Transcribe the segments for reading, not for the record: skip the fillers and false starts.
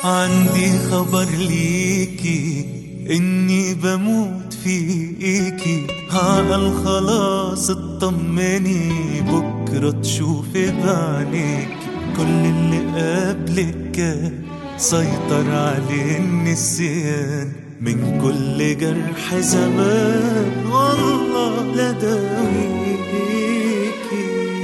عندي خبر ليكي إني بموت فيكي، عقل خلاص اطمني بكرة تشوفي بعينيكي كل اللي قبلك كان سيطر عليه النسيان من كل جرح زمان والله لداويكي.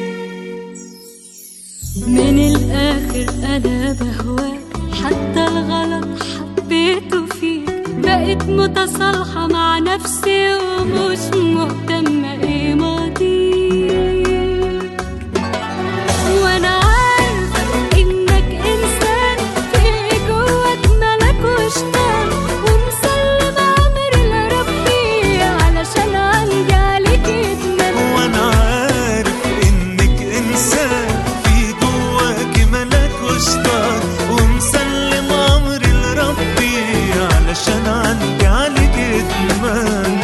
من الآخر أنا بهواك، حتى الغلط حبيته فيك، بقيت متصالحة مع نفسي ومش مهتمة ايه ماضيك. وانا عارفة انك انسان في جواك ملك وشطان، ومسلم عمري لربي علشان عندي عليك ادمان. وانا عارف انك انسان في جواك ملك وشطان، ومسلم عمري لربي علشان عندي عليك ادمان.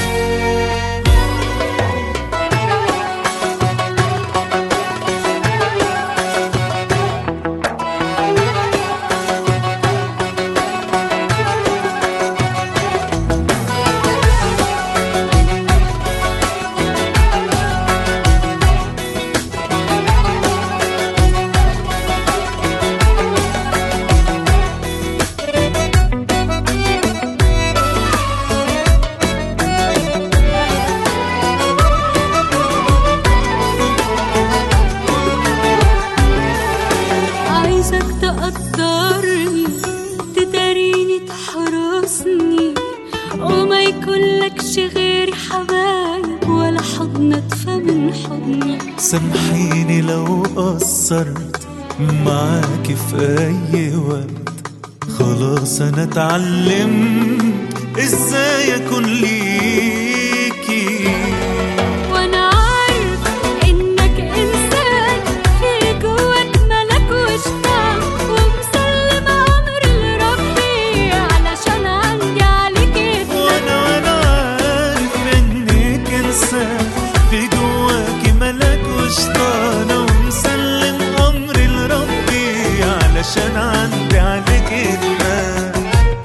عايزك تقدرني، تداريني، تحرسني، وما يكونلكش غيري حبايب ولا حضن ادفى من حضني. سامحيني لو قصرت معاكي في اي وقت، خلاص انا اتعلمت ازاي اكون ليكي. وانا عارفة انك انسان في جواك ملك وشطان، ومسلم عمري لربي علشان عندي عليك ادمان. وانا عارف انك انسان في جواكي ملك وشطان، ومسلم امري لربي علشان عندي عليك ادمان.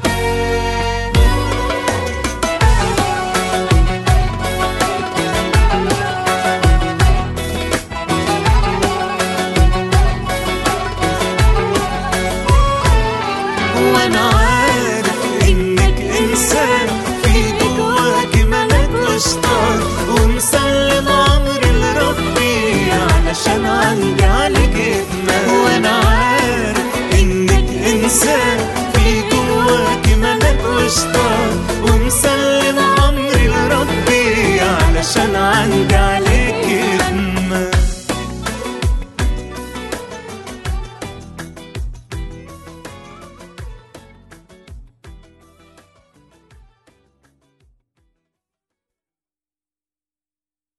وانا عارف انك انسان في جواكي ملك وشطان، ومسلم عمري لربي علشان عندي عليك ادمان. وانا عارف انك انسان